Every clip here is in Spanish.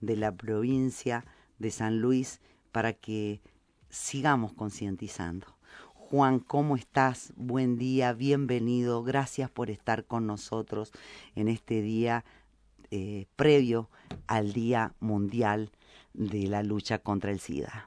de la provincia de San Luis para que sigamos concientizando. Juan, ¿cómo estás? Buen día, bienvenido. Gracias por estar con nosotros en este día previo al Día Mundial de la Lucha contra el SIDA.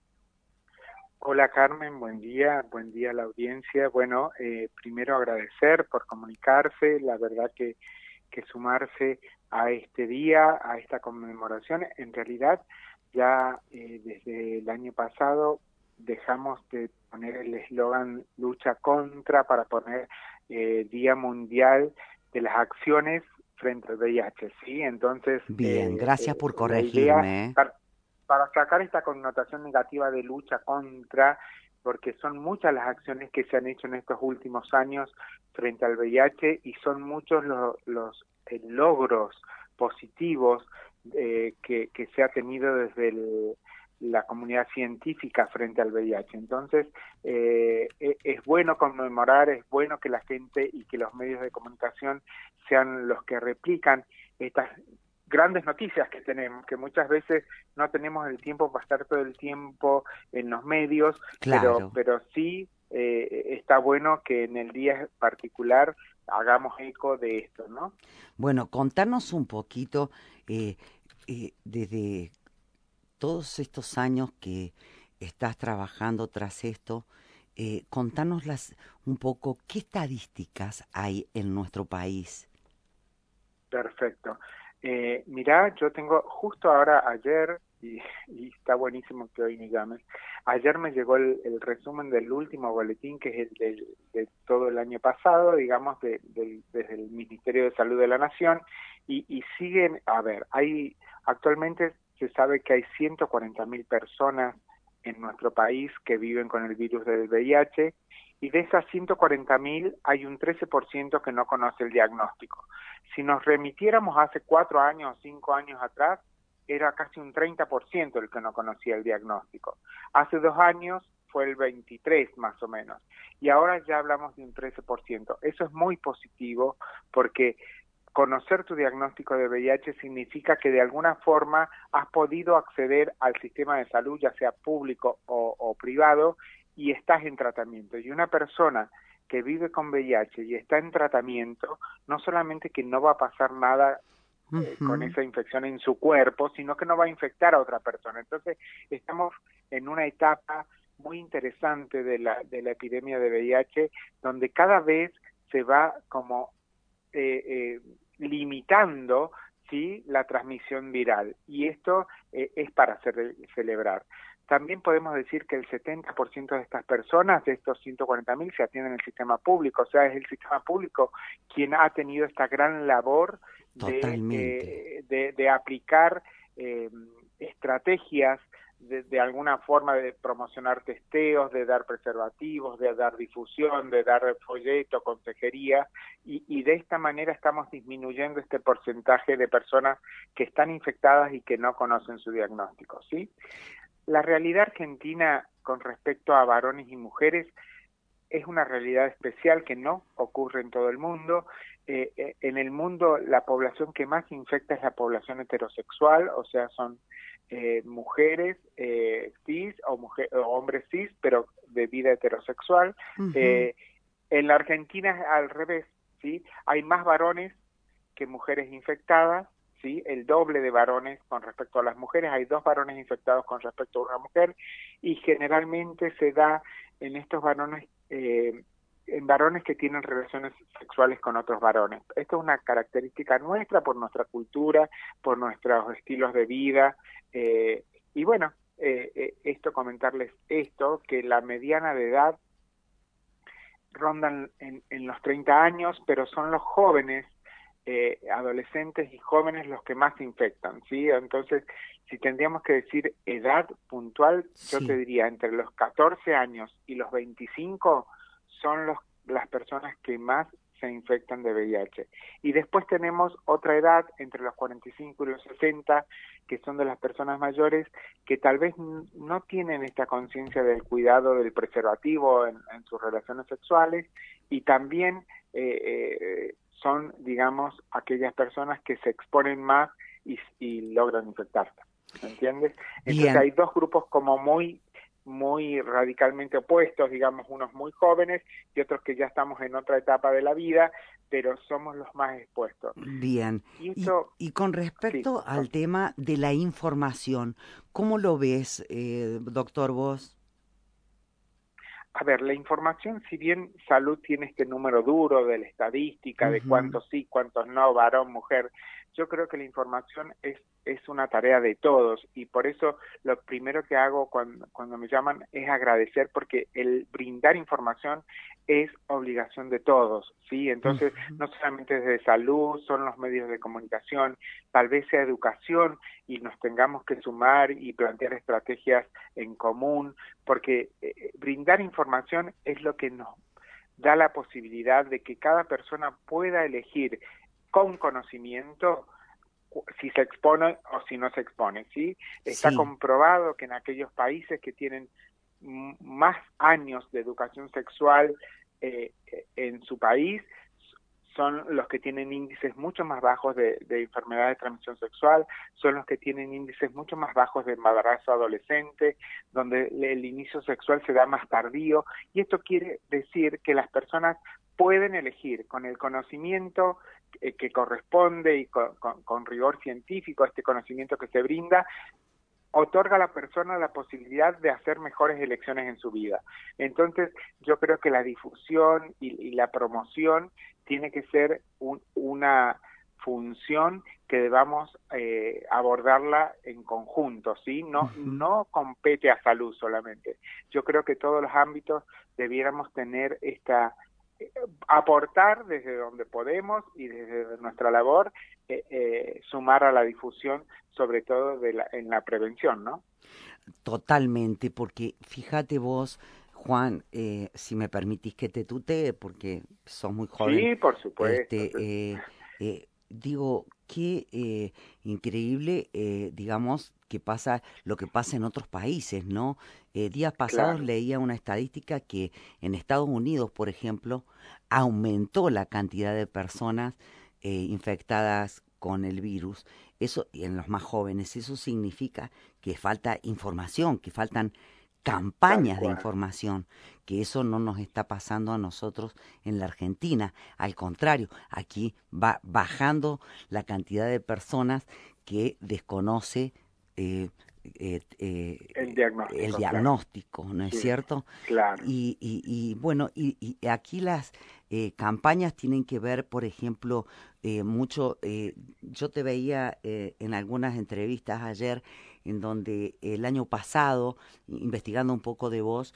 Hola Carmen, buen día a la audiencia. Bueno, primero agradecer por comunicarse, la verdad que sumarse a este día, a esta conmemoración. En realidad ya desde el año pasado dejamos de poner el eslogan lucha contra para poner Día Mundial de las Acciones frente al VIH, ¿sí? Entonces, Bien, gracias por la idea, corregirme, ¿eh? para sacar esta connotación negativa de lucha contra, porque son muchas las acciones que se han hecho en estos últimos años frente al VIH y son muchos los logros positivos que se ha tenido desde la comunidad científica frente al VIH. Entonces, es bueno conmemorar, es bueno que la gente y que los medios de comunicación sean los que replican estas grandes noticias que tenemos, que muchas veces no tenemos el tiempo para estar todo el tiempo en los medios, Claro. pero sí está bueno que en el día particular hagamos eco de esto, ¿no? Bueno, contanos un poquito desde todos estos años que estás trabajando tras esto, contanos un poco qué estadísticas hay en nuestro país. Perfecto. Mirá, yo tengo justo ahora ayer, y está buenísimo que hoy me llames, ayer me llegó el resumen del último boletín, que es el de todo el año pasado, digamos, desde el Ministerio de Salud de la Nación, y siguen, a ver, actualmente se sabe que hay 140.000 personas en nuestro país que viven con el virus del VIH, y de esas 140.000 hay un 13% que no conoce el diagnóstico. Si nos remitiéramos hace 4 años o 5 años atrás, era casi un 30% el que no conocía el diagnóstico. Hace 2 años fue el 23% más o menos, y ahora ya hablamos de un 13%. Eso es muy positivo porque conocer tu diagnóstico de VIH significa que de alguna forma has podido acceder al sistema de salud, ya sea público o privado, y estás en tratamiento. Y una persona que vive con VIH y está en tratamiento, no solamente que no va a pasar nada con Ujú. esa infección en su cuerpo, sino que no va a infectar a otra persona. Entonces, estamos en una etapa muy interesante de la epidemia de VIH, donde cada vez se va como limitando, ¿sí?, la transmisión viral, y esto es para celebrar. También podemos decir que el 70% de estas personas, de estos 140.000, se atienden en el sistema público, o sea, es el sistema público quien ha tenido esta gran labor Totalmente. de aplicar estrategias de alguna forma de promocionar testeos, de dar preservativos, de dar difusión, de dar folleto, consejería, y de esta manera estamos disminuyendo este porcentaje de personas que están infectadas y que no conocen su diagnóstico, ¿sí? La realidad argentina con respecto a varones y mujeres es una realidad especial que no ocurre en todo el mundo. En el mundo la población que más infecta es la población heterosexual, o sea, son mujeres cis o hombres cis, pero de vida heterosexual. Ujú. Eh, en la Argentina es al revés, ¿sí? Hay más varones que mujeres infectadas, ¿sí? El doble de varones con respecto a las mujeres. Hay 2 varones infectados con respecto a una mujer, y generalmente se da en estos varones, en varones que tienen relaciones sexuales con otros varones. Esto es una característica nuestra por nuestra cultura, por nuestros estilos de vida, y bueno, comentarles esto, que la mediana de edad rondan en los 30 años, pero son los jóvenes, adolescentes y jóvenes los que más se infectan, ¿sí? Entonces, si tendríamos que decir edad puntual, yo te Sí. diría entre los 14 años y los 25 son las personas que más se infectan de VIH. Y después tenemos otra edad entre los 45 y los 60, que son de las personas mayores, que tal vez no tienen esta conciencia del cuidado del preservativo en sus relaciones sexuales, y también son, digamos, aquellas personas que se exponen más y logran infectarse, ¿me entiendes? Entonces Bien. hay dos grupos como muy radicalmente opuestos, digamos, unos muy jóvenes y otros que ya estamos en otra etapa de la vida, pero somos los más expuestos. Bien. Y esto, Y con sí, respecto al tema de la información, ¿cómo lo ves, doctor Vos? a ver, la información, si bien salud tiene este número duro de la estadística, de Ujú, cuántos sí, cuántos no, varón, mujer, yo creo que la información es una tarea de todos y por eso lo primero que hago cuando me llaman es agradecer porque el brindar información es obligación de todos, ¿sí? Entonces, ujú, no solamente desde salud, son los medios de comunicación, tal vez sea educación y nos tengamos que sumar y plantear estrategias en común, porque brindar información es lo que nos da la posibilidad de que cada persona pueda elegir con conocimiento si se expone o si no se expone, ¿sí? Está sí. comprobado que en aquellos países que tienen más años de educación sexual en su país, son los que tienen índices mucho más bajos de enfermedad de transmisión sexual, son los que tienen índices mucho más bajos de embarazo adolescente, donde el inicio sexual se da más tardío, y esto quiere decir que las personas pueden elegir con el conocimiento que corresponde y con rigor científico, este conocimiento que se brinda, otorga a la persona la posibilidad de hacer mejores elecciones en su vida. Entonces, yo creo que la difusión y la promoción tiene que ser una función que debamos abordarla en conjunto, ¿sí? Ujú. No compete a salud solamente. Yo creo que todos los ámbitos debiéramos tener aportar desde donde podemos y desde nuestra labor, sumar a la difusión, sobre todo en la prevención, ¿no? Totalmente, porque fíjate vos, Juan, si me permitís que te tutee, porque sos muy joven, Sí, por supuesto. este, digo, qué increíble, digamos, que pasa lo que pasa en otros países, ¿no? Días pasados Claro, leía una estadística que en Estados Unidos, por ejemplo, aumentó la cantidad de personas infectadas con el virus. Eso, y en los más jóvenes, eso significa que falta información, que faltan tal campañas de cual. información, que eso no nos está pasando a nosotros en la Argentina. Al contrario, aquí va bajando la cantidad de personas que desconoce eh, El el diagnóstico, claro. diagnóstico, ¿no es Sí, cierto? claro. Y bueno, y aquí las campañas tienen que ver, por ejemplo, mucho, yo te veía en algunas entrevistas ayer, en donde el año pasado, investigando un poco de vos,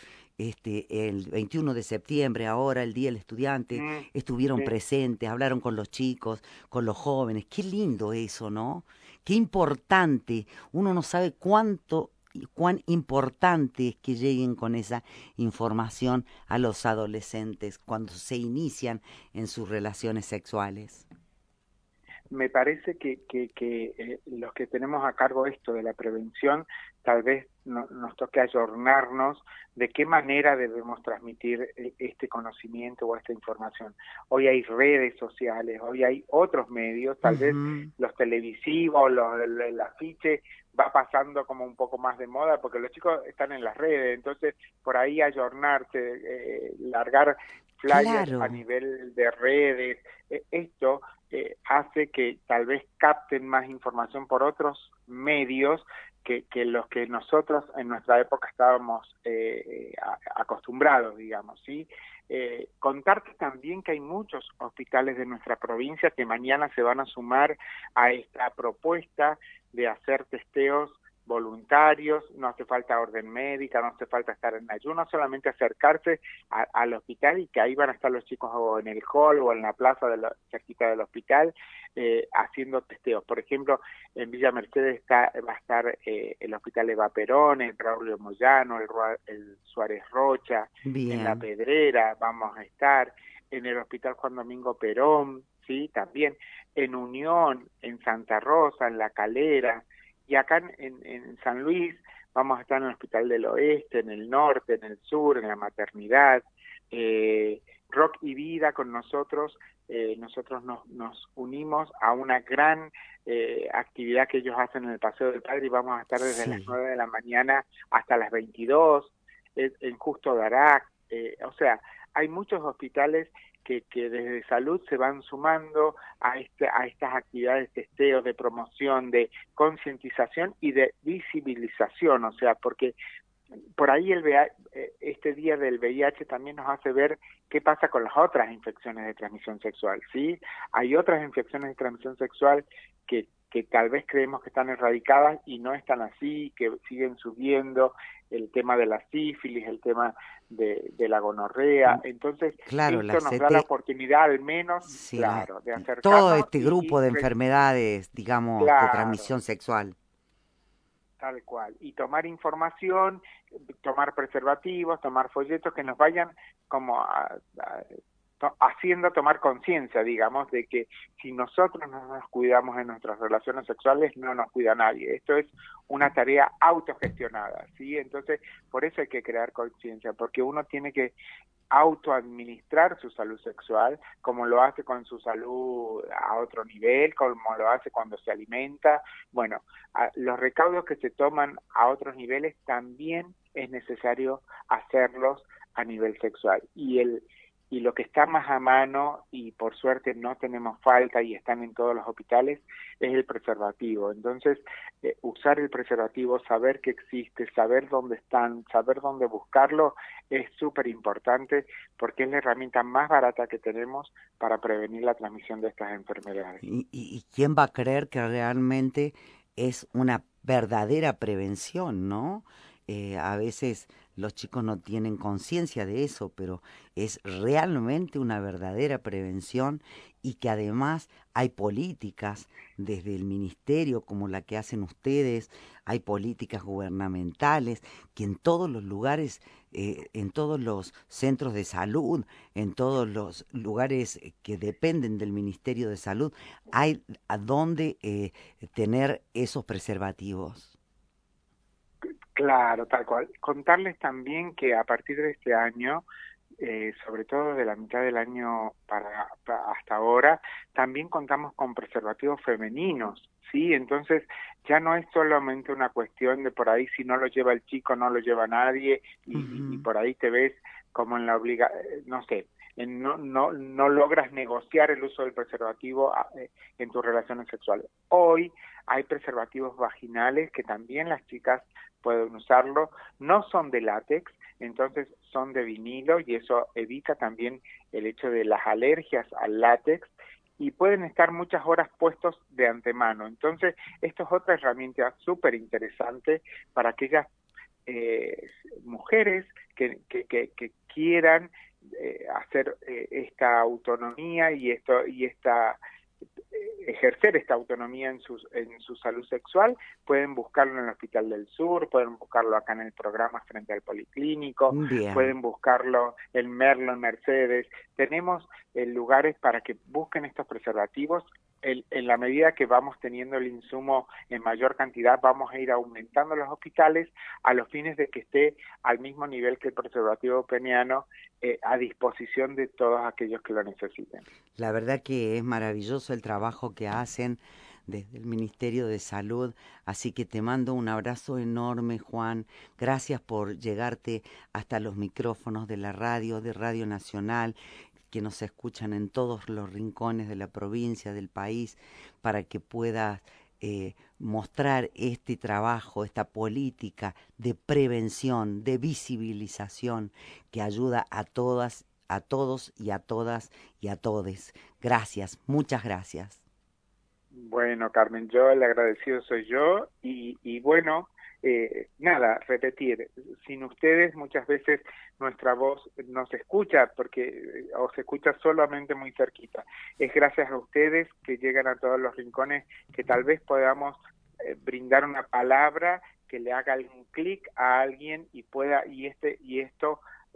el 21 de septiembre, ahora el Día del Estudiante, Mm, estuvieron sí. presentes, hablaron con los chicos, con los jóvenes. Qué lindo eso, ¿no? Qué importante. Uno no sabe cuánto y cuán importante es que lleguen con esa información a los adolescentes cuando se inician en sus relaciones sexuales. Me parece que los que tenemos a cargo esto de la prevención, tal vez nos toque ayornarnos de qué manera debemos transmitir este conocimiento o esta información. Hoy hay redes sociales, hoy hay otros medios, tal vez Ujú. los televisivos, el afiche va pasando como un poco más de moda porque los chicos están en las redes, entonces por ahí ayornarse, largar flyers a Claro. nivel de redes, esto hace que tal vez capten más información por otros medios que los que nosotros en nuestra época estábamos acostumbrados, digamos, ¿sí? Contarte también que hay muchos hospitales de nuestra provincia que mañana se van a sumar a esta propuesta de hacer testeos voluntarios, no hace falta orden médica, no hace falta estar en ayuno, solamente acercarse al hospital y que ahí van a estar los chicos o en el hall o en la plaza cerquita del hospital haciendo testeos. Por ejemplo, en Villa Mercedes va a estar el hospital Eva Perón, el Braulio Moyano, el Suárez Rocha, en La Bien. Pedrera vamos a estar, en el hospital Juan Domingo Perón, sí, también, en Unión, en Santa Rosa, en La Calera, y acá en San Luis vamos a estar en el Hospital del Oeste, en el norte, en el sur, en la maternidad, Rock y Vida con nosotros nosotros nos unimos a una gran actividad que ellos hacen en el Paseo del Padre y vamos a estar desde las 9 de la mañana hasta las 22 en Justo Darac. O sea, hay muchos hospitales que desde salud se van sumando a estas actividades de testeo, de promoción, de concientización y de visibilización, o sea, porque por ahí este día del VIH también nos hace ver qué pasa con las otras infecciones de transmisión sexual, ¿sí? Hay otras infecciones de transmisión sexual que tal vez creemos que están erradicadas y no están así, que siguen subiendo, el tema de la sífilis, el tema de la gonorrea. Entonces, claro, esto nos da la oportunidad al menos, sí, claro, de acercarnos. Todo este grupo de enfermedades, digamos, de claro, transmisión sexual. Tal cual. Y tomar información, tomar preservativos, tomar folletos que nos vayan como haciendo tomar conciencia, digamos, de que si nosotros no nos cuidamos en nuestras relaciones sexuales, no nos cuida nadie. Esto es una tarea autogestionada, ¿sí? Entonces, por eso hay que crear conciencia, porque uno tiene que autoadministrar su salud sexual, como lo hace con su salud a otro nivel, como lo hace cuando se alimenta. Bueno, los recaudos que se toman a otros niveles también es necesario hacerlos a nivel sexual. Y lo que está más a mano, y por suerte no tenemos falta y están en todos los hospitales, es el preservativo. Entonces, usar el preservativo, saber que existe, saber dónde están, saber dónde buscarlo, es súper importante porque es la herramienta más barata que tenemos para prevenir la transmisión de estas enfermedades. ¿Y quién va a creer que realmente es una verdadera prevención, no? A veces los chicos no tienen conciencia de eso, pero es realmente una verdadera prevención y que además hay políticas desde el ministerio como la que hacen ustedes, hay políticas gubernamentales que en todos los lugares, en todos los centros de salud, en todos los lugares que dependen del Ministerio de Salud, hay a dónde tener esos preservativos. Claro, tal cual. Contarles también que a partir de este año, sobre todo de la mitad del año hasta ahora, también contamos con preservativos femeninos, ¿sí? Entonces ya no es solamente una cuestión de por ahí si no lo lleva el chico, no lo lleva nadie y por ahí te ves como en la no sé, no logras negociar el uso del preservativo en tus relaciones sexuales. Hoy hay preservativos vaginales que también las chicas pueden usarlo, no son de látex, entonces son de vinilo y eso evita también el hecho de las alergias al látex y pueden estar muchas horas puestos de antemano. Entonces, esto es otra herramienta súper interesante para aquellas mujeres que quieran hacer esta autonomía y ejercer esta autonomía en su salud sexual. Pueden buscarlo en el Hospital del Sur, pueden buscarlo acá en el programa frente al Policlínico, Bien. pueden buscarlo en Merlo, en Mercedes. Tenemos lugares para que busquen estos preservativos. En la medida que vamos teniendo el insumo en mayor cantidad, vamos a ir aumentando los hospitales a los fines de que esté al mismo nivel que el preservativo peniano a disposición de todos aquellos que lo necesiten. La verdad que es maravilloso el trabajo que hacen desde el Ministerio de Salud, así que te mando un abrazo enorme, Juan. Gracias por llegarte hasta los micrófonos de la radio, de Radio Nacional, que nos escuchan en todos los rincones de la provincia, del país, para que puedas mostrar este trabajo, esta política de prevención, de visibilización que ayuda a todas, a todos y a todas y a todes. Gracias, muchas gracias. Bueno, Carmen, yo el agradecido soy yo y bueno, nada, repetir, sin ustedes muchas veces nuestra voz no se escucha porque o se escucha solamente muy cerquita. Es gracias a ustedes que llegan a todos los rincones que tal vez podamos brindar una palabra que le haga algún clic a alguien y esto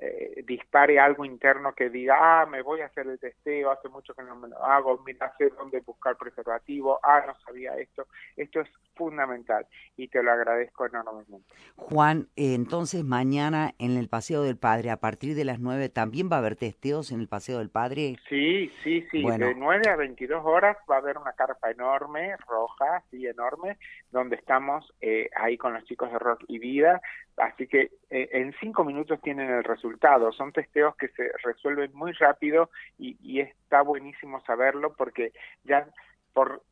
dispare algo interno que diga, me voy a hacer el testeo, hace mucho que no me lo hago, mira, sé dónde buscar preservativo, no sabía esto. Esto es fundamental y te lo agradezco enormemente. Juan, entonces mañana en el Paseo del Padre, a partir de las 9, ¿también va a haber testeos en el Paseo del Padre? Sí, Bueno, de 9 a 22 horas va a haber una carpa enorme, roja, sí, enorme, donde estamos ahí con los chicos de Rock y Vida, así que en 5 minutos tienen el resultado. Son testeos que se resuelven muy rápido y está buenísimo saberlo porque ya por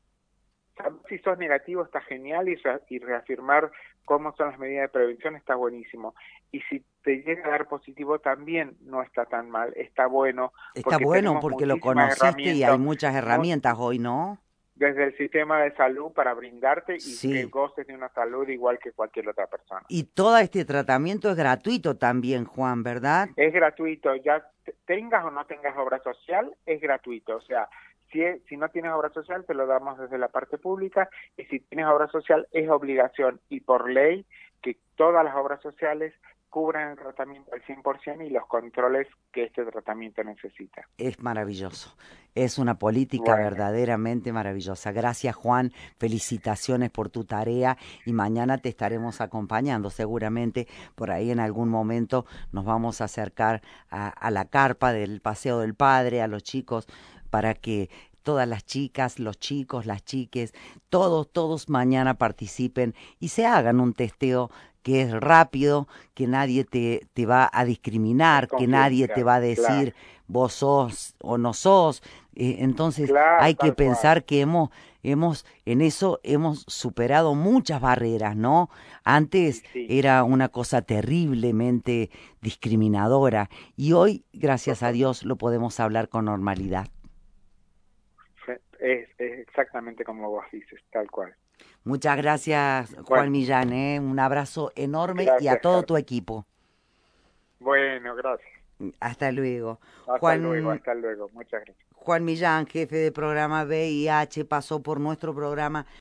si sos negativo está genial y reafirmar cómo son las medidas de prevención está buenísimo. Y si te llega a dar positivo también no está tan mal, está bueno. está Porque bueno tenemos porque lo muchísimas conociste y hay herramientas, muchas herramientas hoy, ¿no? desde el sistema de salud para brindarte y que Sí. goces de una salud igual que cualquier otra persona. Y todo este tratamiento es gratuito también, Juan, ¿verdad? Es gratuito, ya tengas o no tengas obra social, es gratuito. O sea, si no tienes obra social, te lo damos desde la parte pública, y si tienes obra social, es obligación y por ley que todas las obras sociales cubran el tratamiento al 100% y los controles que este tratamiento necesita. Es maravilloso. Es una política Bueno, verdaderamente maravillosa. Gracias, Juan. Felicitaciones por tu tarea y mañana te estaremos acompañando. Seguramente por ahí en algún momento nos vamos a acercar a la carpa del Paseo del Padre, a los chicos, para que todas las chicas, los chicos, las chiques, todos mañana participen y se hagan un testeo que es rápido, que nadie te va a es discriminar, que nadie te confidencial, va a claro, decir vos sos o no sos. Entonces claro, hay que tal cual. pensar que en eso hemos superado muchas barreras, ¿no? Y Antes sí, era una cosa terriblemente discriminadora y hoy, gracias a Dios, lo podemos hablar con normalidad. es exactamente como vos dices, tal cual. Muchas gracias, Juan Bueno, Millán, ¿eh? Un abrazo enorme y a gracias, todo tu Carlos. equipo. Bueno, gracias. Hasta luego. Juan, Hasta luego. Muchas gracias. Juan Millán, jefe de programa VIH, pasó por nuestro programa.